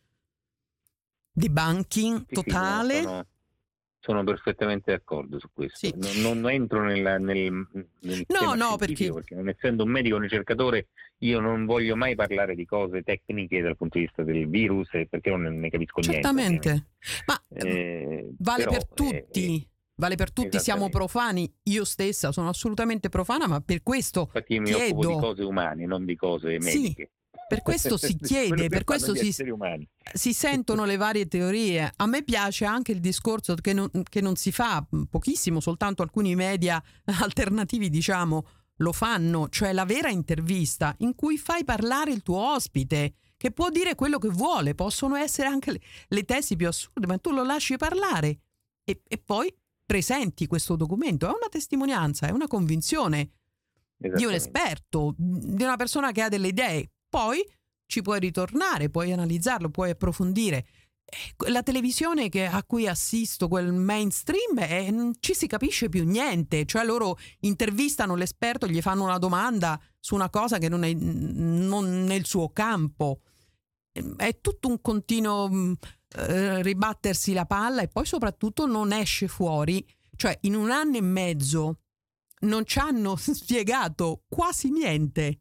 debunking totale? Sì, sono perfettamente d'accordo su questo. Sì. Non entro nel tema perché non essendo un medico ricercatore io non voglio mai parlare di cose tecniche dal punto di vista del virus, perché non ne capisco certamente niente. Ma vale per tutti. Vale per tutti, siamo profani, io stessa sono assolutamente profana, ma per questo infatti io mi occupo di cose umane, non di cose mediche. Sì, per questo si chiede, per questo si sentono le varie teorie. A me piace anche il discorso che non si fa pochissimo, soltanto alcuni media alternativi, diciamo, lo fanno, cioè la vera intervista in cui fai parlare il tuo ospite, che può dire quello che vuole, possono essere anche le tesi più assurde, ma tu lo lasci parlare e poi presenti questo documento. È una testimonianza, è una convinzione di un esperto, di una persona che ha delle idee. Poi ci puoi ritornare, puoi analizzarlo, puoi approfondire. La televisione a cui assisto, quel mainstream, non ci si capisce più niente, cioè loro intervistano l'esperto, gli fanno una domanda su una cosa che non è nel suo campo, è tutto un continuo ribattersi la palla, e poi soprattutto non esce fuori, cioè in 1 anno e mezzo non ci hanno spiegato quasi niente,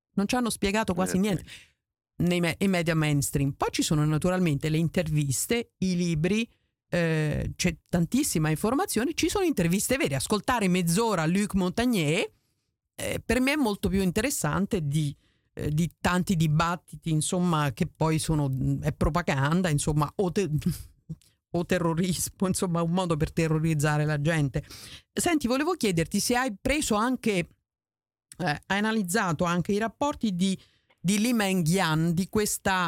nei media mainstream. Poi ci sono naturalmente le interviste, i libri, c'è tantissima informazione, ci sono interviste vere. Ascoltare mezz'ora Luc Montagnier per me è molto più interessante di tanti dibattiti, insomma, che poi è propaganda, insomma, o terrorismo, insomma, un modo per terrorizzare la gente. Senti, volevo chiederti se hai preso anche hai analizzato anche i rapporti di Li Mengyan, di questa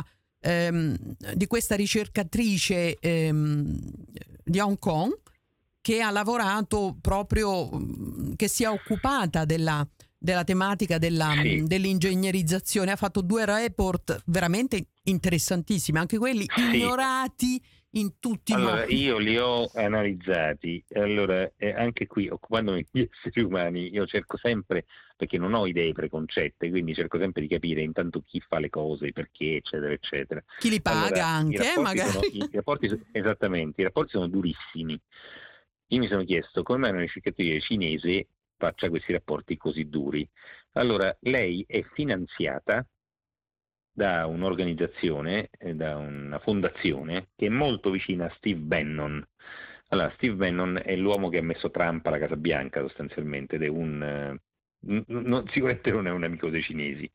ricercatrice di Hong Kong, che ha lavorato proprio, che si è occupata della tematica dell'ingegnerizzazione. Ha fatto 2 report veramente interessantissimi, anche quelli ignorati in tutti i modi. Io li ho analizzati. Allora, anche qui, occupandomi di esseri umani, io cerco sempre, perché non ho idee preconcette, quindi cerco sempre di capire intanto chi fa le cose, perché, eccetera, eccetera. Chi li paga anche, magari. I rapporti sono durissimi. Io mi sono chiesto come mai una ricercatrice cinese faccia questi rapporti così duri. Allora, lei è finanziata da un'organizzazione, da una fondazione che è molto vicina a Steve Bannon. Allora, Steve Bannon è l'uomo che ha messo Trump alla Casa Bianca sostanzialmente, ed è sicuramente non è un amico dei cinesi.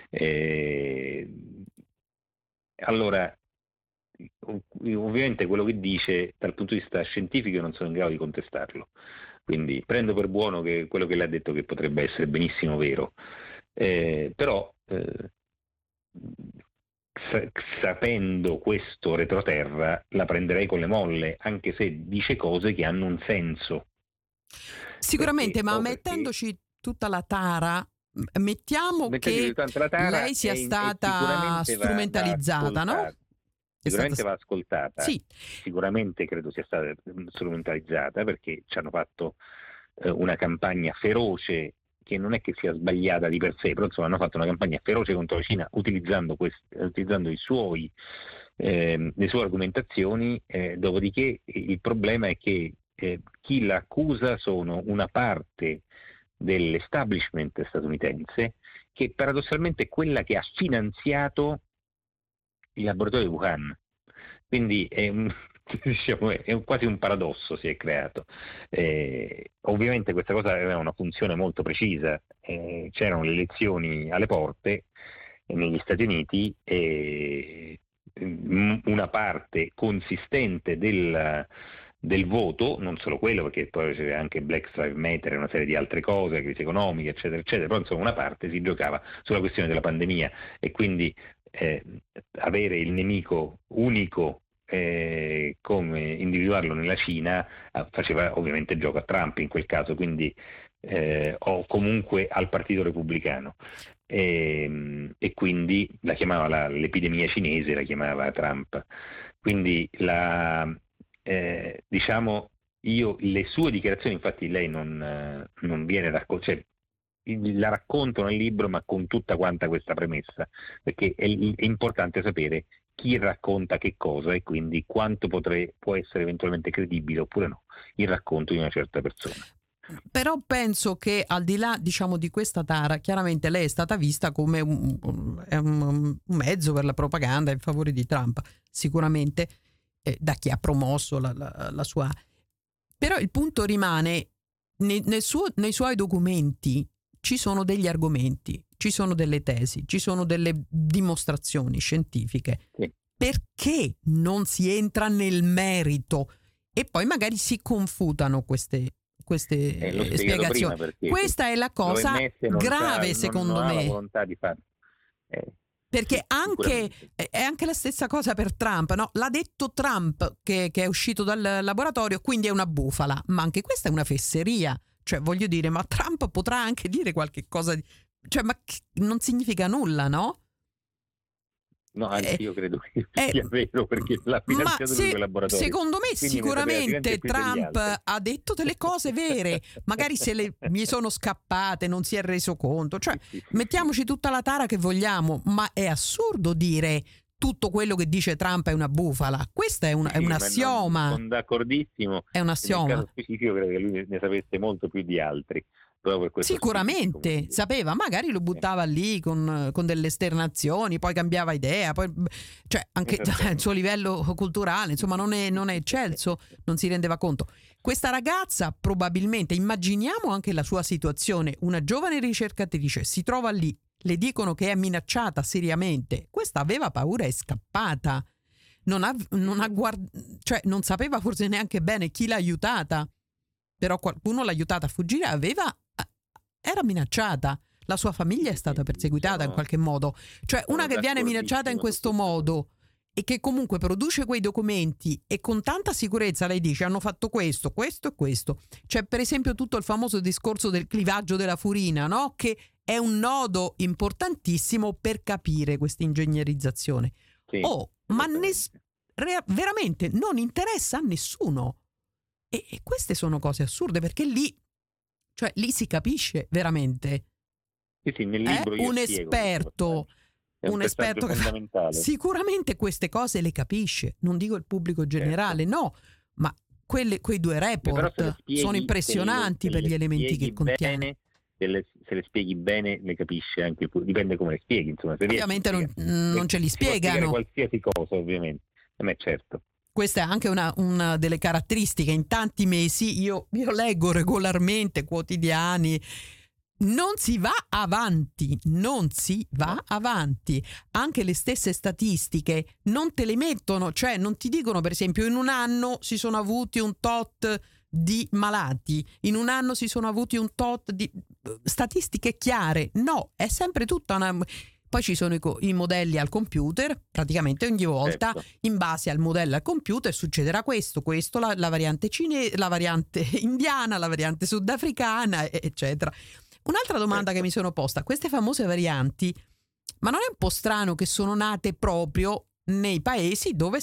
Allora, ovviamente quello che dice dal punto di vista scientifico io non sono in grado di contestarlo, quindi prendo per buono che quello che lei ha detto, che potrebbe essere benissimo vero, però sapendo questo retroterra la prenderei con le molle, anche se dice cose che hanno un senso. Sicuramente, ma mettendoci tutta la tara, mettiamo che lei sia stata strumentalizzata, no? Sicuramente va ascoltata, sì. Sicuramente credo sia stata strumentalizzata, perché ci hanno fatto una campagna feroce, che non è che sia sbagliata di per sé, però insomma hanno fatto una campagna feroce contro la Cina utilizzando le sue argomentazioni, dopodiché il problema è che chi l'accusa sono una parte dell'establishment statunitense, che paradossalmente è quella che ha finanziato il laboratorio di Wuhan. Quindi è quasi un paradosso si è creato. Ovviamente questa cosa aveva una funzione molto precisa. C'erano le elezioni alle porte negli Stati Uniti, e una parte consistente del voto, non solo quello, perché poi c'era anche Black Lives Matter e una serie di altre cose, crisi economica, eccetera, eccetera, però insomma una parte si giocava sulla questione della pandemia, e quindi avere il nemico unico come individuarlo nella Cina faceva ovviamente gioco a Trump in quel caso, quindi o comunque al Partito Repubblicano, e quindi la chiamava l'epidemia cinese, la chiamava Trump. Quindi diciamo, le sue dichiarazioni, infatti lei non viene la racconto nel libro, ma con tutta quanta questa premessa, perché è importante sapere chi racconta che cosa, e quindi quanto può essere eventualmente credibile oppure no il racconto di una certa persona. Però penso che, al di là, diciamo, di questa tara, chiaramente lei è stata vista come un mezzo per la propaganda in favore di Trump, sicuramente, da chi ha promosso la sua. Però il punto rimane, nei suoi documenti ci sono degli argomenti, ci sono delle tesi, ci sono delle dimostrazioni scientifiche. Sì. Perché non si entra nel merito e poi magari si confutano queste spiegazioni? Questa è la cosa grave, secondo me. Non ha la volontà di fare. Perché è anche la stessa cosa per Trump, no? L'ha detto Trump che è uscito dal laboratorio, quindi è una bufala, ma anche questa è una fesseria. Cioè, voglio dire, ma Trump potrà anche dire qualche cosa cioè, ma non significa nulla, no? No, anche io credo che sia vero, perché l'ha finanziato lui quel laboratorio. Secondo me Quindi sicuramente Trump ha detto delle cose vere, magari se gli sono scappate, non si è reso conto, cioè mettiamoci tutta la tara che vogliamo, ma è assurdo dire tutto quello che dice Trump è una bufala. Questo è un assioma. Sono d'accordissimo. È un assioma. Nel caso specifico credo che lui ne sapesse molto più di altri. Sicuramente sapeva, magari lo buttava lì con delle esternazioni, poi cambiava idea, poi, cioè anche il suo livello culturale, insomma, non è eccelso, non si rendeva conto. Questa ragazza probabilmente, immaginiamo anche la sua situazione, una giovane ricercatrice si trova lì, le dicono che è minacciata seriamente, questa aveva paura e è scappata, cioè non sapeva forse neanche bene chi l'ha aiutata, però qualcuno l'ha aiutata a fuggire, era minacciata, la sua famiglia è stata perseguitata in qualche modo, cioè una che viene minacciata in questo modo e che comunque produce quei documenti e con tanta sicurezza lei dice hanno fatto questo, questo e questo. C'è per esempio tutto il famoso discorso del clivaggio della furina, no? Che è un nodo importantissimo per capire questa ingegnerizzazione. Sì, ma veramente non interessa a nessuno. E queste sono cose assurde, perché lì si capisce veramente. Sì, nel libro io un esperto, un esperto che sicuramente queste cose le capisce, non dico il pubblico generale, no, ma quei 2 report sono impressionanti per gli elementi che contiene. Se le spieghi bene le capisce anche il pubblico, dipende come le spieghi, insomma. Ovviamente non ce li spiegano. Qualsiasi cosa, ovviamente, ma è certo. Questa è anche una delle caratteristiche. In tanti mesi io leggo regolarmente quotidiani, non si va avanti. Anche le stesse statistiche non te le mettono, cioè non ti dicono per esempio in un anno si sono avuti un tot di malati, in un anno si sono avuti un tot di statistiche chiare. No, è sempre tutta una... Poi ci sono i modelli al computer, praticamente ogni volta in base al modello al computer succederà questo, la variante cinese, la variante indiana, la variante sudafricana, eccetera. Un'altra domanda che mi sono posta, queste famose varianti, ma non è un po' strano che sono nate proprio nei paesi dove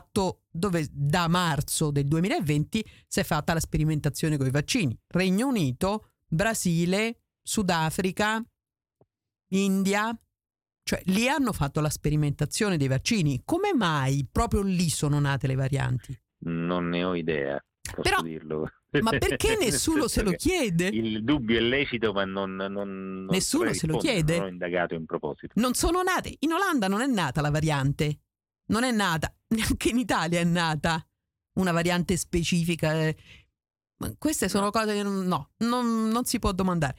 da marzo del 2020 si è fatta la sperimentazione con i vaccini? Regno Unito, Brasile, Sudafrica, India... Cioè, lì hanno fatto la sperimentazione dei vaccini. Come mai proprio lì sono nate le varianti? Non ne ho idea, posso dirlo. Ma perché nessuno se lo chiede? Il dubbio è lecito, ma non nessuno se lo chiede. Non ho indagato in proposito. Non sono nate. In Olanda non è nata la variante. Non è nata. Neanche in Italia è nata una variante specifica. Queste sono cose che non si può domandare.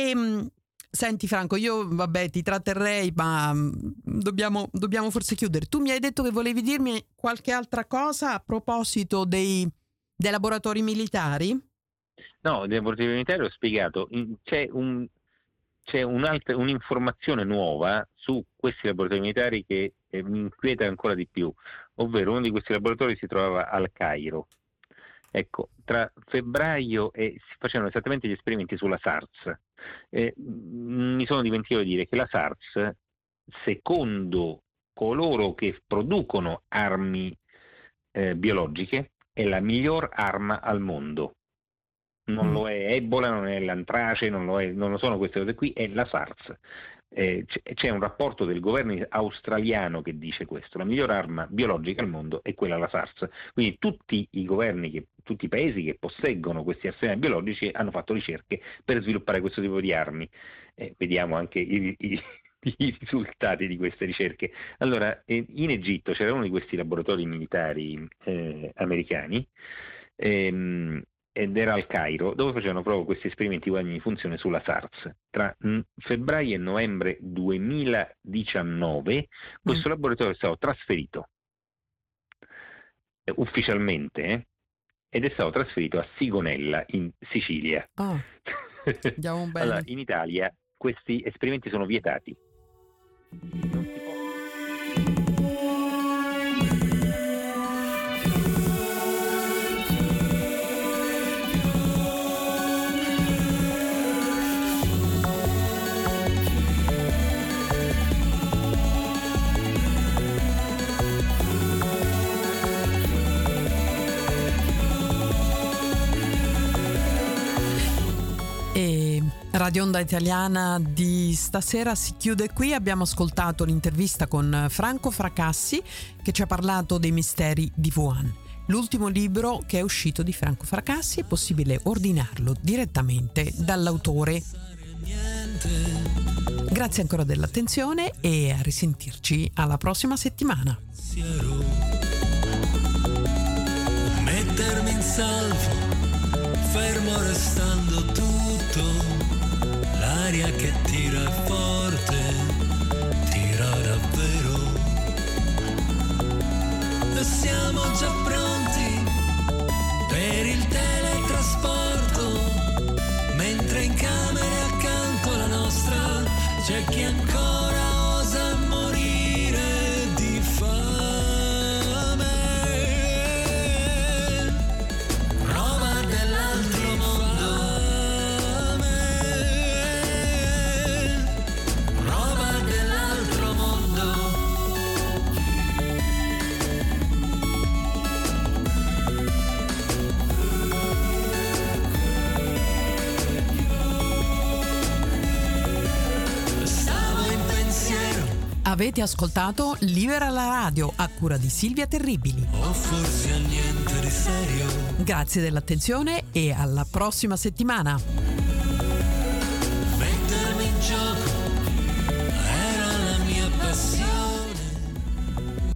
Senti Franco, io ti tratterrei, ma dobbiamo forse chiudere. Tu mi hai detto che volevi dirmi qualche altra cosa a proposito dei laboratori militari? No, dei laboratori militari ho spiegato. C'è un'informazione nuova su questi laboratori militari che mi inquieta ancora di più, ovvero uno di questi laboratori si trovava al Cairo. Ecco, tra febbraio si facevano esattamente gli esperimenti sulla SARS. Mi sono dimenticato di dire che la SARS, secondo coloro che producono armi biologiche, è la miglior arma al mondo. Non lo è Ebola, non è l'antrace, non lo sono queste cose qui, è la SARS. C'è un rapporto del governo australiano che dice questo: la miglior arma biologica al mondo è quella la SARS. Quindi tutti i governi, tutti i paesi che posseggono questi arsenali biologici hanno fatto ricerche per sviluppare questo tipo di armi. Vediamo anche i risultati di queste ricerche. Allora, in Egitto c'era uno di questi laboratori militari americani, ed era al Cairo, dove facevano proprio questi esperimenti di funzione sulla SARS. Tra febbraio e novembre 2019 questo laboratorio è stato trasferito ufficialmente ed è stato trasferito a Sigonella in Sicilia. Andiamo bene. Allora, in Italia questi esperimenti sono vietati. Non si può Radio Onda Italiana di stasera si chiude qui. Abbiamo ascoltato l'intervista con Franco Fracassi, che ci ha parlato dei misteri di Wuhan. L'ultimo libro che è uscito di Franco Fracassi, è possibile ordinarlo direttamente dall'autore. Grazie ancora dell'attenzione e a risentirci alla prossima settimana. Mettermi in salvo, fermo restando tutto, l'aria che tira è forte, tira davvero. E siamo già pronti per il teletrasporto, mentre in camere accanto alla nostra c'è chi ancora osa morire di fame. Roma dell'altro mondo, Roma dell'altro mondo. Avete ascoltato Libera la radio a cura di Silvia Terribili. O forse a niente di serio. Grazie dell'attenzione e alla prossima settimana.